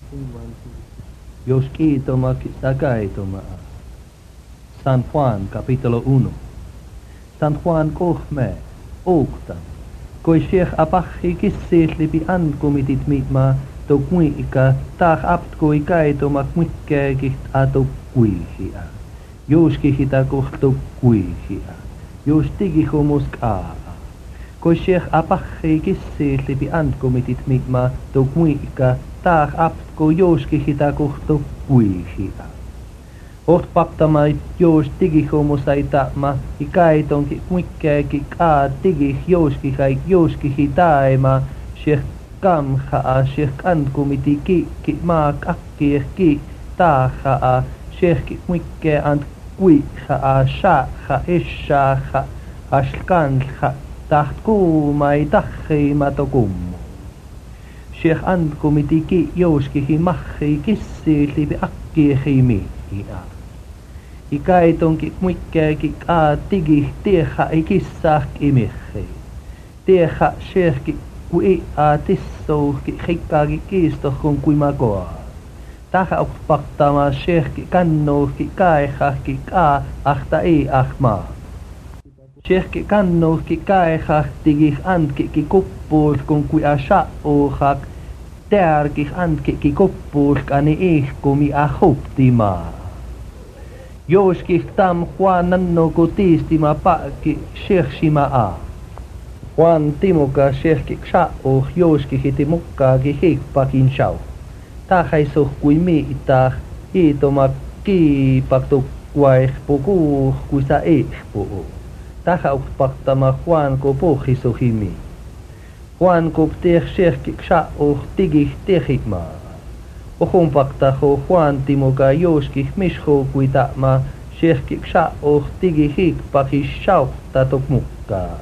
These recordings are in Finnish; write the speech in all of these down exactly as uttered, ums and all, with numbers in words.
Dios quitoma quitagaitoma. San Juan capítulo uno. San Juan kohme, oukta. Koi sheikh apachi kissis lipi ankomitit mitma to kuika taak apt koi kaitoma kmikkääkiht ato kuihia. Joski hita kohto kuihia. Jos tigi homusk aa. Koi sheikh apachi kissis lipi ankomitit mitma to kuika taak apt ko joski hita kohto kuihia. Oht paptama jos tigi homusai taama ikaitonki kmikkääki kaa tigi joski kai joski hitaima sheikh kamhaa sheikh ankomiti ki ki maa kakkieh ki taahaa sheikh kmikkää ant kuihaa shaaha ishaaha ashkanha taht kuumai tahheima tokummu. Sheikh ankomiti ki joski himahhi kissi lipi akkiehi miihiä. Ikaitonki kmikkääki kaa tigi tieha ikissaah imihi. Tieha sheikh kui a tissouhki hikkaaki kiistohkon kuimakoa. Taha ukpaktama sheikh kannouhki kaehahki kaa ahta ei ahmaa. Sheikh kannouhki kaehah tigi antki kuppuus kun kui a sha'uhak tärki antki kuppuus kani ihkumi a huptimaa. Joski tam Juan nanno ko tiistima paakki sheikh shima a. Juan timuka sheikh sha'uh joski hiti mukkaaki hikpakin shau. Tahaisoh kui miitah hiitoma kiipaktu kuaih pukuuh kui sa ihpuu. Taha ukpaktama Juan ko pohisuhimi. Juan ko pteeh sheikh sha'uh tigih tehikmaa. Ohun paktaho Juan timuka joski misho kui taama sheikh sha'uh tigi hikpaki shauhta tokmukkaa.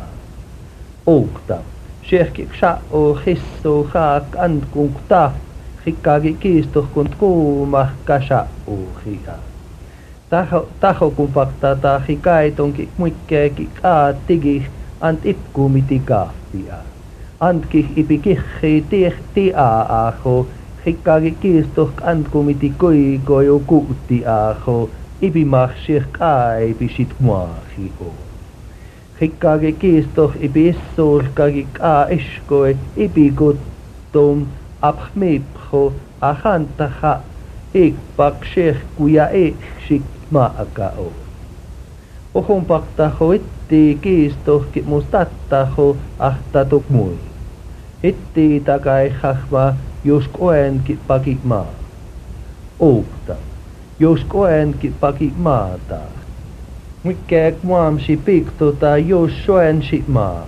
Oukta. Sheikh sha'uh hisso haak antkunk tah hikkaaki kiistohkunt kuumah ka sha'uhia. Taho, taho kun paktata hikaitonki kmikkääki kaa tigi ant ipkumiti kahvia. Antkih ipikihhi tieh tiaaho hikkaaki kiistoh antkumiti koi koyo kuutti aaho ipimah sheikh aipi sit muahio. Hikkaaki kiistoh ipi issolkaki kaa iskoi ipikottom abhmipho ahantaha ikpak sheikh kuja eiksik maakao. Ohun paktaho itti kiistohki mustattaho ahtatuk mui. Itti takai hahma jos koenki paki maa. Oukta. Jos koenki paki maata. Mikkääk muamsi piktota jos soensi maa.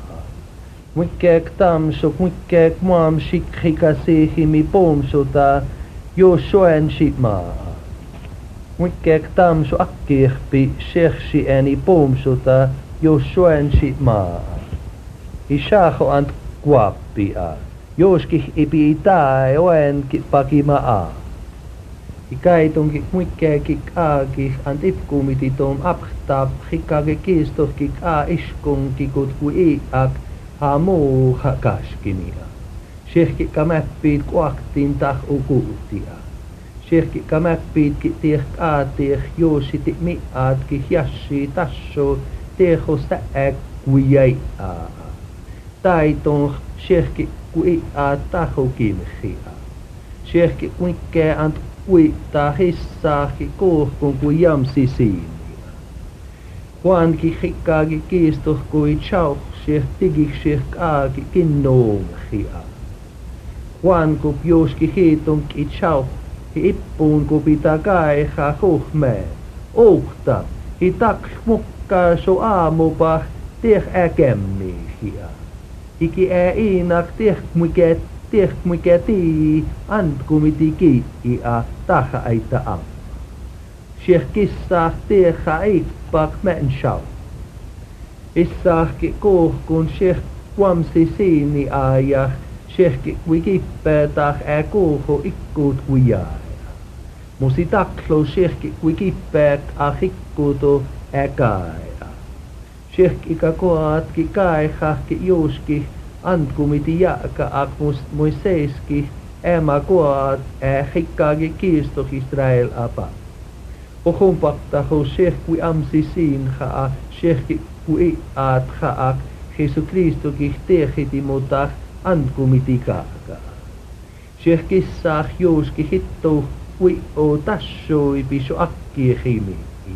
Mikkääk tamsok mikkääk muamsi krikasihimi pomsota jos soensi maa. Mikkääk tamso akkirpi sersi ääni pomsota jos soensi maa. Isaaho ant kuappia. Joski ipi itai oenki pakima a. Ikaitonki mikkääki kaaki ant ipkumiti tom aphtap hikkaake kiistohki kaa iskonki kut kui iak hamu hakaskimia. Sheikh kamäppiit kuaktiin tah ukuutia. Sheikh kamäppiitki tieh kaatieh joositi miaatki jassi tasso tehosta äk kuijai a. Taiton sheikh kui a taho kimhia. Sheikh mikkää ant kuittaa hissaahi kohkun kui jamsi siiniä. Juanki hikkaaki kiistoh kui chauh sheikh tigik sheikh aaki kinnoomhia. Juan kup joski hiitonki chauh hi ippuun kupita kaeha kohmee. Oukta hi taks mukkaa so aamupah tieh äkemmihia. Iki ää iinak tieh mikä tieh mikä tii antkumiti kii'a taha aita am. Sheikh kissaah tieha eikpak men shau. Issaahki kohkun sheikh kuamsi siini aajah sheikh wikippää tah ää koho ikkuut kujaa. Musi taklo sheikh wikippäät a hikkuuto ää kaea. Sheikh ika koatki kaehahki joski antkumiti jaaka ak must muiseiski ema kuat e hikkagi kiisto Israel apa. Ohumpakta ho shekwi amsi siin haa shekki kui aat haa Jesu Kristo kihtehiti muta antkumitikaka. Shekissa jouski hitto kui o tassoi piso akkihimi.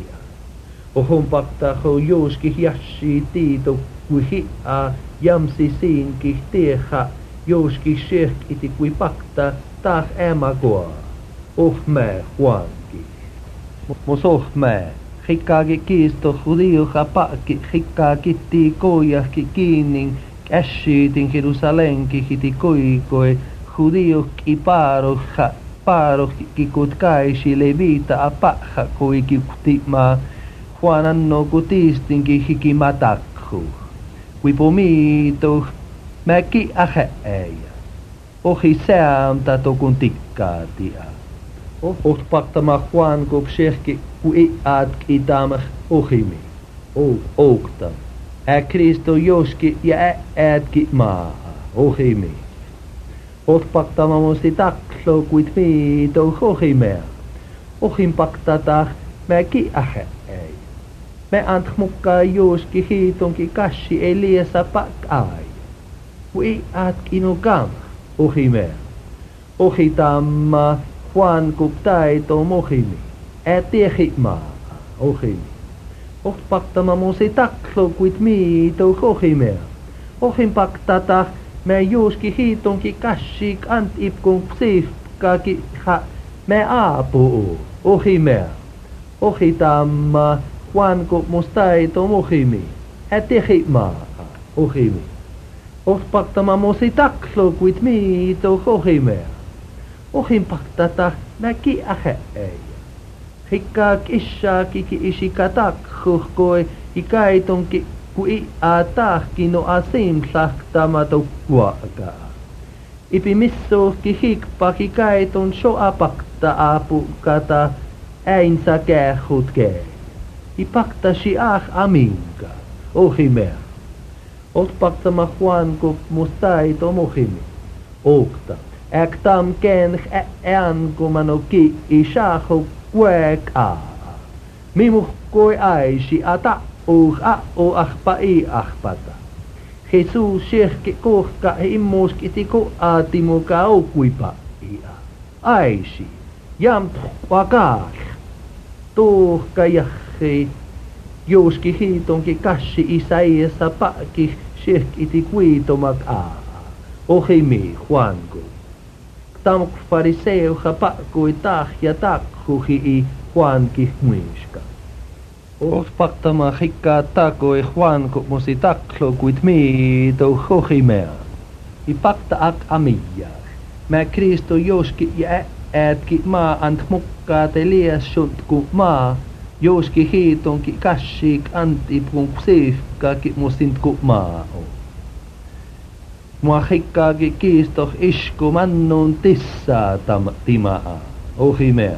Ohumpakta ho jouski hiassi tiito kui hi'a jamsi siin kihteha jouski shek iti kui pakta taas ema koa. Ohme huanki. Mos ohme. Hikkagi kiisto hudiuha pakki hikkagi ti koijahki kiinnin käsiitin Jerusalenki hiti koikoi hudiuhki paaroha paarohki kut kaisi levita apaha koikikti maa huananno kutistinki hiki matakhu. Kuipomito mäki aheeja. Ohi sääntä tokun tikkaatia. Oht paktama huan kop shekki kui aatk itamah ohimi. O okta. Ä Kristo joski ja ä äätki maa. Ohimi. Oht paktama musti taklo kuit miito ohimea. Ohim paktata mäki aheeja. Me ant mukkaa joski hiitonki kassi eliesa pak ai. Kui aatk inu kam ohimea. Ohitamma Juan kuptaito mohimi. Ä tiehi maa. Ohimi. Oht paktama musi taklo kuit miito ohimea. Ohim paktata me juuski hiitonki kassik ant ipkun psiifkaki ha me aapu. Ohimea. Ohitamma Juan kup mustaito mohimi. Ä tiehi maa. Ohimi. Oht paktama musi taklo kuit miito ohimea. Ohin paktata mäki aheeja. Hikkaak issaaki ki isikatakhukoi ikaitonki kui aatahki no asim sahtamato kuaka. Ipi missuhki hikpaki kaiton so apakta apu kata äinsä kähut kei. Ipaktasi ah aminka. Ohimea. Ot paktama huanko mustaito mohimi. Okta. Äk tam ken ään kumano ki ishaho kuek a. Mimuh koi aisi ata uh a o ahpa i ahpata. Jesus shehke kohka immuski tiko aatimuka o kuipa ia. Aisi. Jam wakaax. Tuhka jahi. Jouski hiitonki kassi Isaiassa pakki shehkiti kuitomak a. Ohimi huanko. Tamk fariseuha pakkui tah ja takhuhi i huanki muiska. Oht paktama hikkaa takoi huanko musi taklo kuit miito hohimea. I pakta ak amija. Mä Kristo joski ja äätki maa ant mukkaate liessuntku maa. Joski hiitonki kassik antipun psiifkaki musintku maa on. Mua hikkaagi kiistoh isku mannun tissaa tam timaa. Ohimea.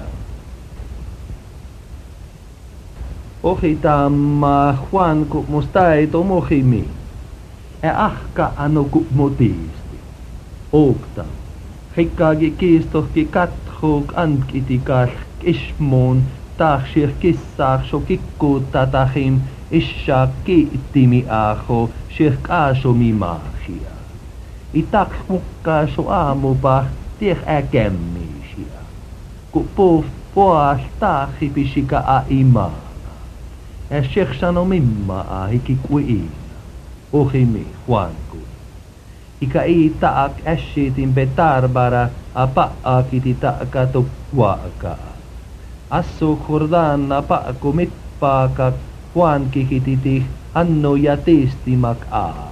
Ohitamma huanku mustaito mohimi. E ahka anuku motiisti. Okta. Hikkaagi kiistohki kathuk antkitikas ismuun tahsir kissaak so kikkuutta tahim issaak kiittimi aho shirk aasomi maahia. Itak mukkaa su aamupa tieh äkämmiisiä. Ku puuf poas taahi pisika a imaa. Ja shekh sano mimmaa hiki kuiina. Ohimi huanku. Ika i taak ässiitin betarbara a paakiti taaka tukkuakaa. Assu kurdanna paaku mitpaaka huanki hititi anno ja tiistimak aa.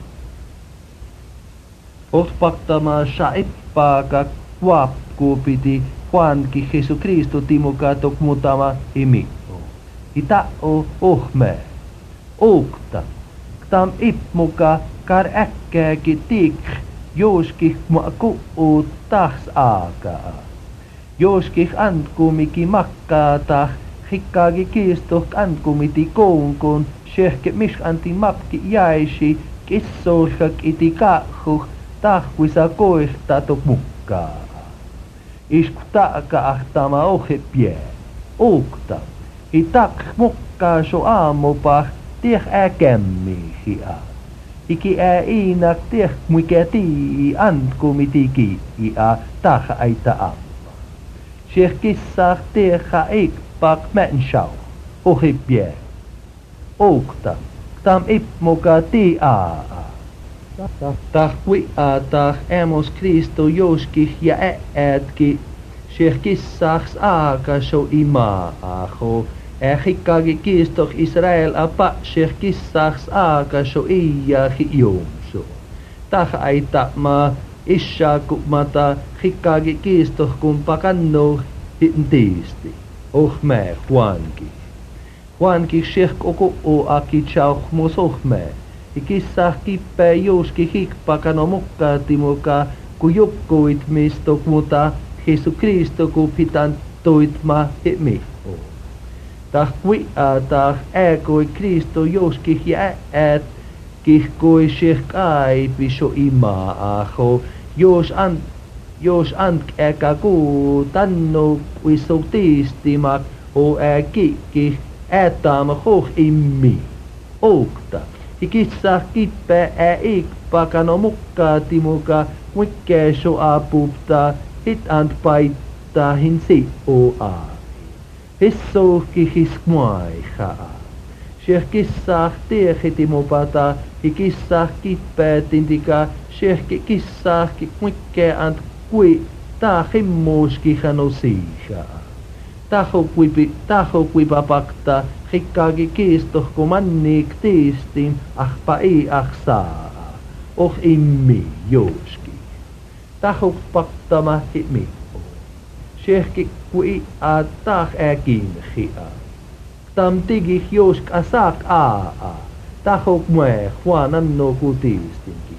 Otpaktama saippaaka kuapku piti huanki Jesu Kristo timuka tokmutama imikko. Ita o ohme. Okta. Tam ipmuka kar äkkääki tik joski ma kuut tahs aakaa. Joski antkumiki makkaata hikkaagi kiistoh antkumiti kounkun shehke mish anti mapki jäisi kissolhak iti kahuk tahkuisa koihta tok mukka. mukkaa. Isku taaka ahtama ohi pie. Uukta. I tak mukkaa so aamupah tieh äkämmihiä. Iki ää iinak tieh mikä tii antku mitiki ia taha aita amma. Sieh kissaah tieha ikpak mensau. Ohi pie. Uukta. Tam ipmuka tii aa. Tah kuia tah emos Kristo joskih ja äätki. Sieh kissaahs aaka so imaa aho. Ähikkagi kiistoh Israel apa sieh kissaahs aaka so iiahi joomso. Tah aita ma isha kumata hikkagi kiistoh kun pakanno hintiisti. Oh mä huanki. Huanki sieh koko o aki chauh musoh mä. Ikissah kippää jouski hikpakano mukkaati muka ku jukkuit mistok muta Jesu Kristo ku pitan toitma hemi o. Tah kuia tah ääkoi Kristo jouski ja äät kihkoi sieh aipi so imaa aho. Jos an jos ant ääkä ku tanno kuiso tiistimak o ääkikki äätaama hoh immi. Oukta. Ikissah kippää ää ikpakano mukkaati muka mikkää so apupta hit ant paittaa hin si o aavi. Hissohki hiskmuaihaa. Sieh kissah tiehiti mupata ikissah kippää tintika sieh kissah mikkää ant kui taa himmuuski hano siihaa. Taho kuipi taho kuipa pakta hikkaakin kiistoh kun manniik tiistin ahpa ei ahsaa. Oh immi jouski. Taho paktama himi o. Siehki kui a tah äkin hia. Tam tigi jousk asak aa. Taho mue huananno ku tiistinkin.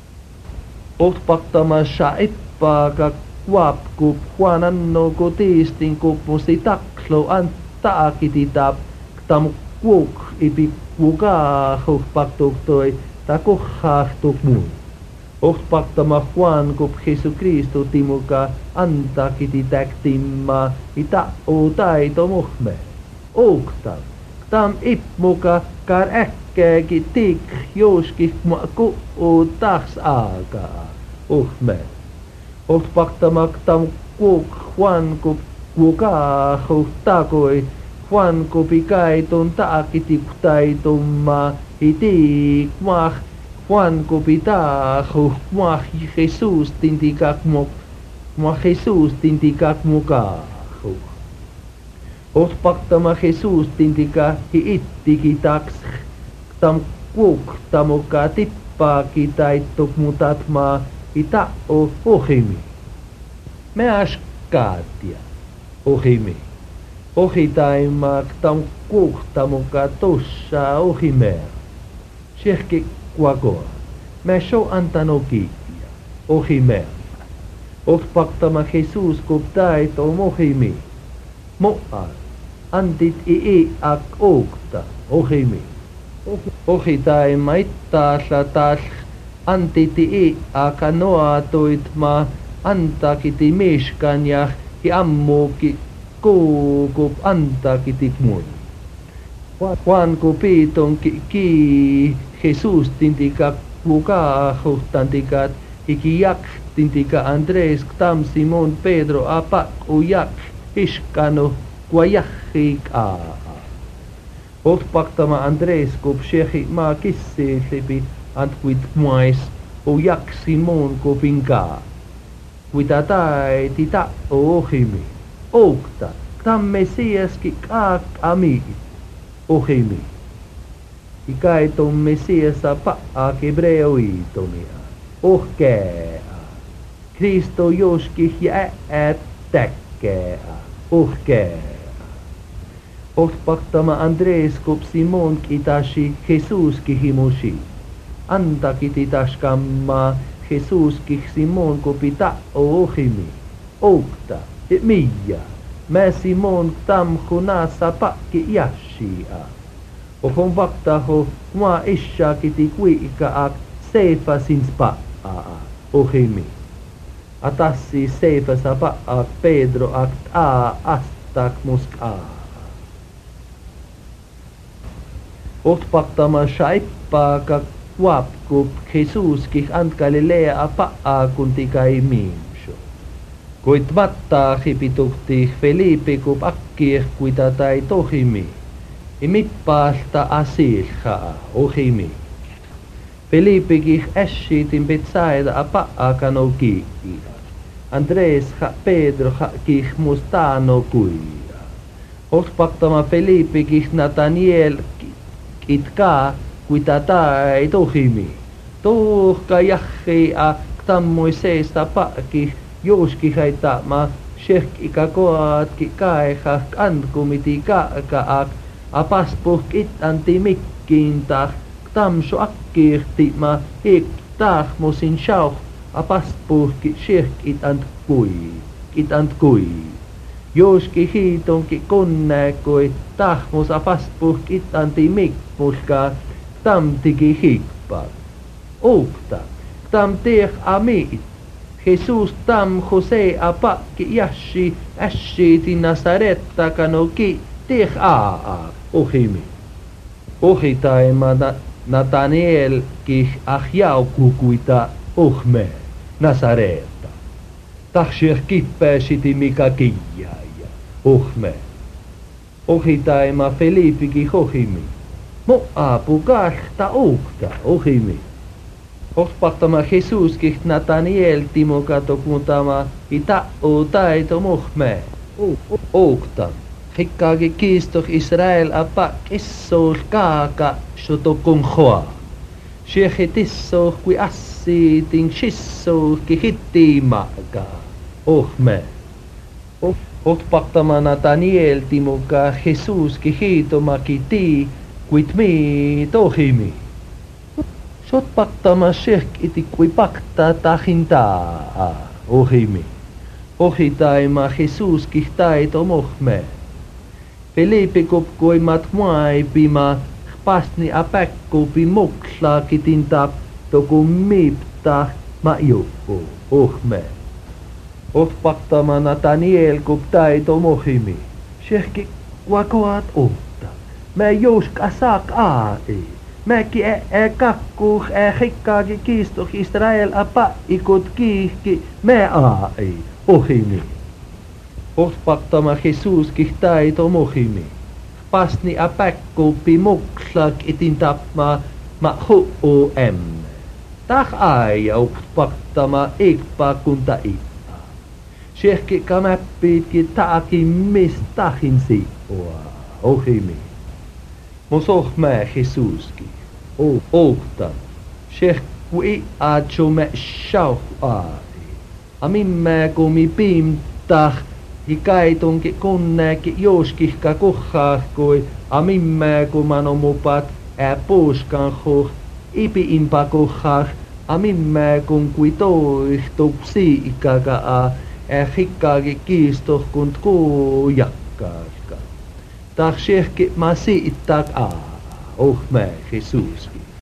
Oh paktama shaippaaka kuapkup huananno ku tiistin kup musti taklo an taakititap tam kuuk ipi kukaa paktuk toi ta kuhahtuk mun. Oh paktama huan kup Jesu Kristo timuka antakiti täktimma ita o taito muhme. Ouktam. Tam ipmuka kar äkkääki tik jouski ku o taks aakaa. Uhme. Oh paktamak tam kuuk huan kup kukaa takoi huan kupi kaitun taakiti taitumma iti mah huan kupi taahu mah Jesus tintikak muk mah Jesus tintikak mukahu. Oh paktama Jesus tintika hi ittiki taks tam kuuk tamuka tippaaki taittuk mutatma ita o ohimi. Me askaatia ohimi. Ohitaimak tam kuuhta muka tossa ohimer. Siehki kuakoa. Me so antano kiitia. Ohimer. Ohpaktama Jesus kup taito mohimi. Moa. Antit ii ak oukta. Ohimi. Ohitaima ittaasla taas antiti ii akanoa toitma antakiti mishkan ja hi ammuki kuukup antakitik mun. Juan kupiton ki, ki Jesus tintika kukahu tantikat iki jak tintika Andres tam Simon Pedro apak ujak iskano kuajahik aa. Otpaktama Andres kup shehi maa kissi lipi antkuit muais ujak Simon kupinkaa. Kuitatai tita ohimi. Oukta, tam mesiaski kaak ami. Ohimi. Ikaiton mesiasa paa hebreoitomia. Ohkea. Kristo joski ja ättäkkää. Ohkea. Ohpaktama Andres kup Simon kitashi Jesuski himushi. Antakiti taskamma Jesuski Simon kupita ohimi. Oukta. Mia, mä Simon tam hunasa pakki jashia. Ohon vaktaho mua isha kiti kuika ak seifa sins paa. Ohimi. Atassi seifasa pa'ak Pedro akt a astak musk a. Otpaktama shaippa ka wapkup Jesus kih ant Galilea a pa'a kuntikai miimsho. Kuit matta hipituhtih Felipe kup akkih kuitatai tohimi. Imippaalta asilha ohimi. Felipe kih äshitin Betsaida a pa'a kano kiiha. Andres ha Pedro ha kih mustano kuia. Otpaktama Felipe kih Nathaniel itka kuitatai tohimi. Tohka jahi a ktammoi seista pa'ki joski haita ma shek ikakoat ki kaeha antkumiti kaaka ak apaspuh it antimikkinta ktamso akkirti ma hik tahmosin shauh apaspuh ki shek it antkui it antkui. Joski hiiton ki konnäkoi tahmos apaspuh it antimik muska tamtiki hikpa. Okta, tam teh amit. Jesus tam Jose apa ki yashi ashi ti Nazaretta kanoki teh a ohimi. Ohitai ma Nathaniel ki ahjau kukuita ohme Nazaretta. Tahshir kippääsiti mika kiijaa. Ohme. Ohitai ma Felipe ki ohimi. Mo apu kahta okta ohimi. Otpaktama Jesus kih Nathaniel timo kato kuntama ita o taito mohme. Okta. Hikkaki kiistoh Israel apa kissoh kaaka shotokon hoa. Shehetissoh kui assi ting shissoh ki hittimaga. Ohme. Otpaktama Nathaniel timo ka Jesus ki hitoma kiti kuit mi tohimi. Sotpaktama shek iti kui pakta tahinta ohimi. Ohitai ma Jesus kihtai tomohme. Felipe kop kui matmuai pima pasni apekko pimokla kitintap toko mipta ma yoko ohme. Otpaktama Nathaniel kop tai tomohimi. Shek wakoat ohta. Mä jousk asak aai. Mäki ä ä kakkuh ä hikkaaki kiistoh Israel apa ikut kiihki mä aai ohimi. Otpaktama Jesus kihtai tomohimi. Pasni apekko pimoklak itin tapma ma hu o emme. Tah aia otpaktama ikpa kunta ippa. Shehki kamäppitki taaki mistahin siipua ohimi. Mosoh mä Jesuski. O okta. Sheh kui acho mä shauh aai. Amin mä komi pimtah hikaitonki konnäki joskihka kohhahkoi. Amin mä kumanomupat ää puuskan hoh. Ipi impa kohhah. Amin mä kun kui toihtup siikaka a. Ää hikkaaki kiistoh kunt kuujakkaaka. Tah shehki ma siittak a. Oh mä Jesuski.